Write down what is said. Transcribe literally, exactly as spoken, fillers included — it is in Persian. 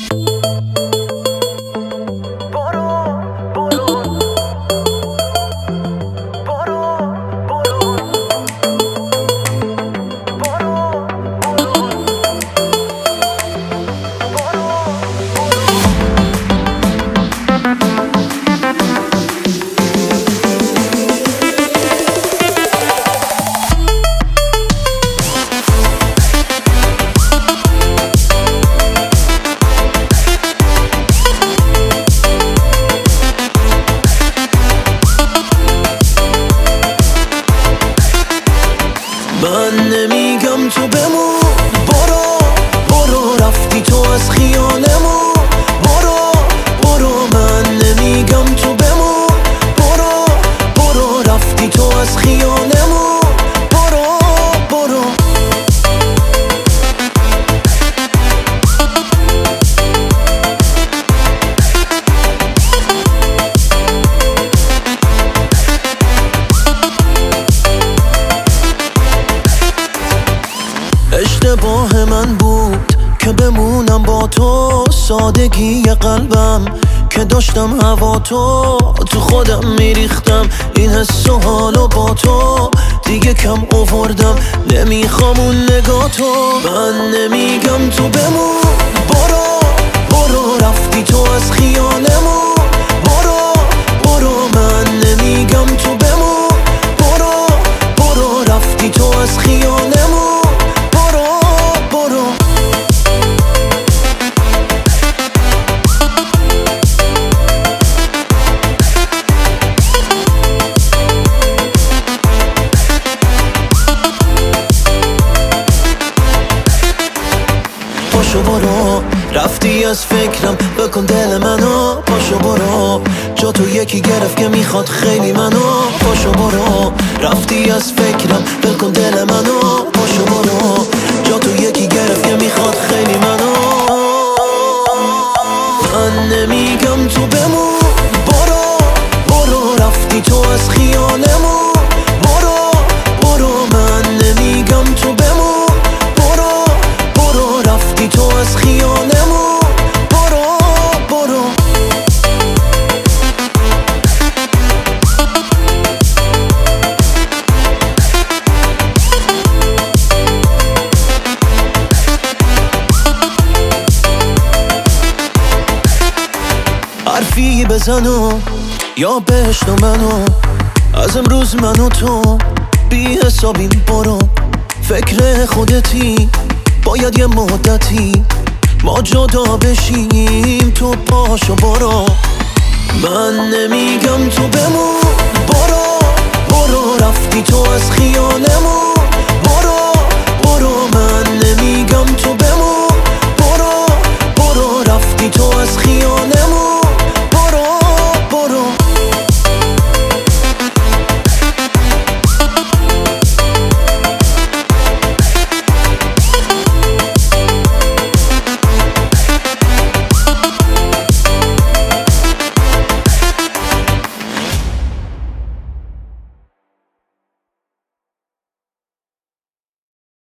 من نمیگم تو بمون، برو برو رفتی تو از خیالمون، برو برو من نمیگم تو بمون، برو برو رفتی تو از خیالمون، برو برو اشتباه من بود که بمونم با تو، سادگی قلبم که داشتم هوا تو تو خودم میریختم، این حس و حالو با تو دیگه کم آوردم، نمیخوام اون نگاه تو. من نمیگم تو بمون، برو برو رفتی تو از خیالمون، برو برو من نمیگم تو بمون، برو برو رفتی تو از خیالمون، پاشو برو رفتی از فکرم، بکن دل منو، پاشو برو جا تو یکی گرفت که میخواد خیلی منو، پاشو برو رفتی از فکرم، بکن دل منو، پاشو برو جا تو یکی گرفت که میخواد خیلی منو. من نمیگم تو بمون، برو برو رفتی تو از خیالمون، برو برو من نمیگم تو بمون، برو برو رفتی تو از خیالمون، برو برو حرفی بزنو یا بهشت و منو، از امروز منو تو بی حسابیم، برو فکر خودتی، باید یه مدتی ما جدا بشیم، تو پاشو برو. من نمیگم تو بمون، برو برو رفتی تو از خیالمون،